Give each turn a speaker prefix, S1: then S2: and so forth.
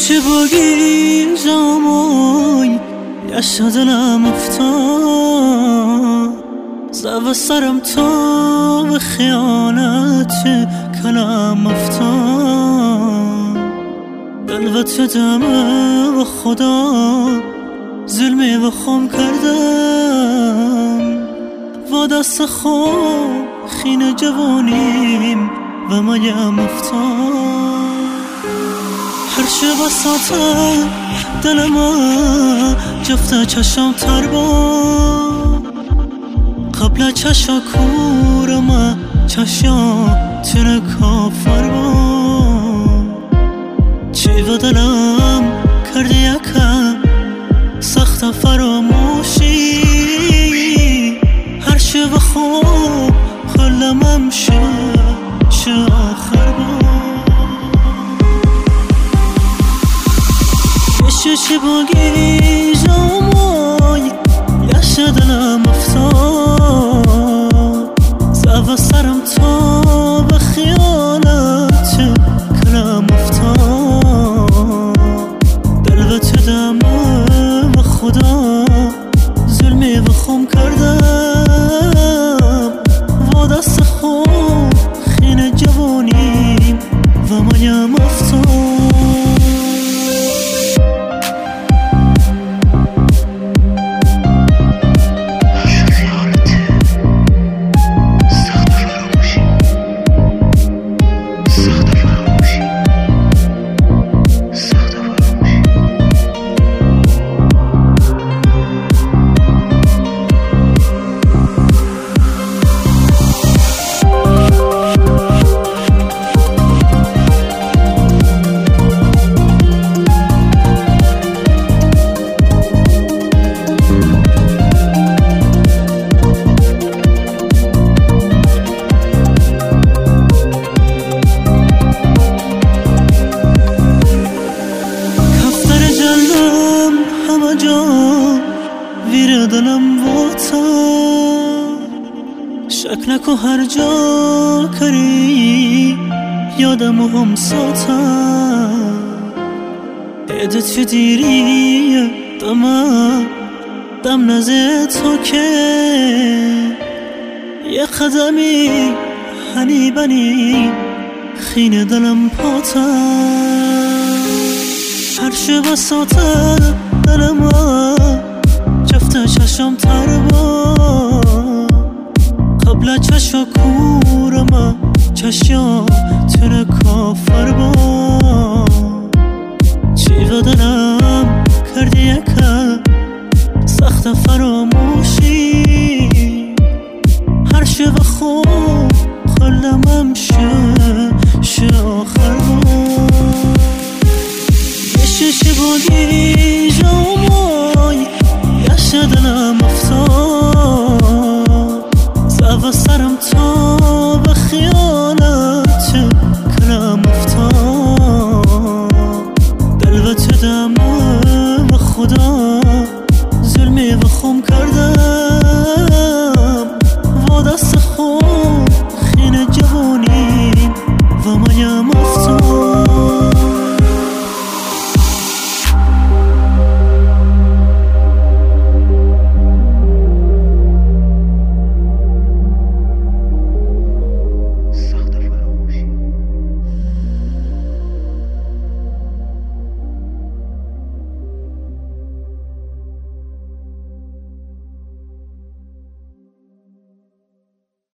S1: چه باگی جاموی یشا دلم افتاد زو سرم تا به خیانت کلم افتاد دلوت دمه و خدا ظلمی و خم کردم و دست خم خین جوانیم و میم افتاد هر شب ساته دلم جفت چشم تر با قبل چشا کورم چشا تر کافر با چی و دلم کردی یکم سخت فراموشی هر شب خوب خلمم شه آخر با چه باگی جاموی یشا دلم افتاد زو سرم تا به خیالت کلم افتاد دلوت دمه و خدا ظلمی و خم کردم و دست خم خین جوانیم و میم افتاد ویر دلم واتا شک نکو هر جا کری یادم هم ساتا عدت فی دیری دم نزه تو که یه قدمی هنی بنی خین دلم پاتا هر شب ساتا دلم جفت چشم تر با قبل چشا کورم چشا تر کافر با چی و دلم کردی یکم سخت فراموشی هر شب خوب خلمم شه آخر با چه باگی جاموی یشا دلم افتاد